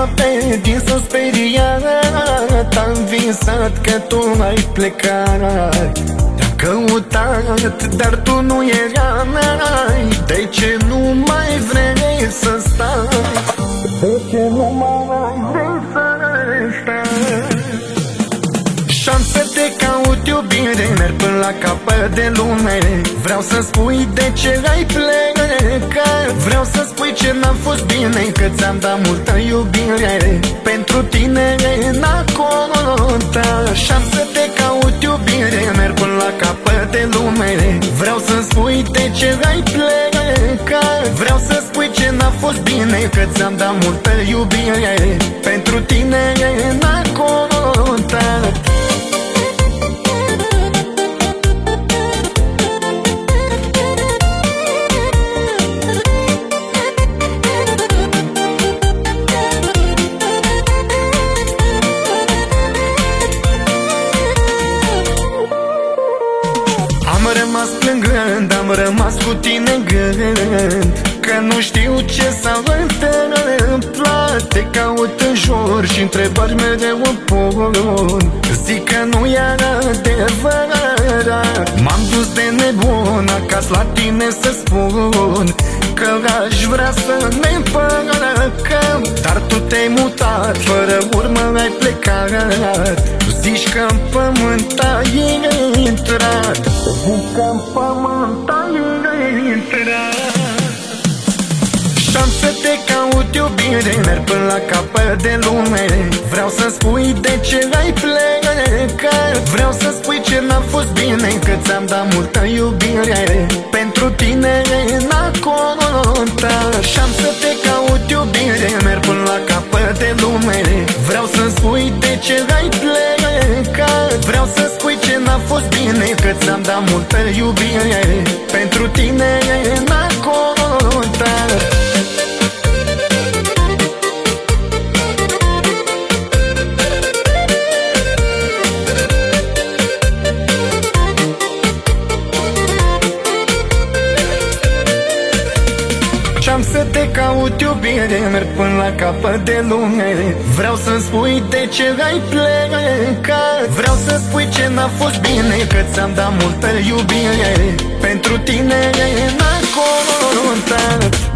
noapte din sus speriat, am visat că tu ai plecat. Te-am căutat, dar tu nu erai. De ce nu mai vrei să stai? De ce nu mai vrei să stai? Și-am să te caut, iubire, merg până la capăt de lume. Vreau să spui de ce ai plecat. Vreau să spui ce n-a fost bine, că ți-am dat multă iubire. Pentru tine n-a contat. Și-am să te caut, iubire, merg până la capăt de lume. Vreau să spui de ce ai plecat. Vreau să spui ce n-a fost bine, că ți-am dat multă iubire. Pentru tine n-a contat. Am rămas plângând, am rămas cu tine în gând, că nu știu ce s-a întâmplat. Te caut în jur și întrebări mereu îmi pun. Zic că nu e adevărat. M-am dus de nebun acasă la tine să spun că aș vrea să ne împăcăm. Dar tu te-ai mutat, fără urmă ai plecat. Zici că-n pământ ai intrat. Zici că-n pământ ai intrat. Și-am să te caut, iubire, merg până la capăt de lume. Vreau să spui de ce ai plecat. Vreau să spui ce n-a fost bine, că ți-am dat multă iubire. Pentru tine n-a contat. Și-am să te caut, iubire, merg până la capăt de lume. Vreau să spui de ce ai plecat. Vreau să spui ce n-a fost bine, că ți-am dat multă iubire. Pentru tine n-a contat. Și-am să te caut, iubire, merg până la capăt de lume. Vreau să-mi spui de ce ai plecat. Vreau să spui ce n-a fost bine, că ți-am dat multă iubire. Pentru tine n-a contat.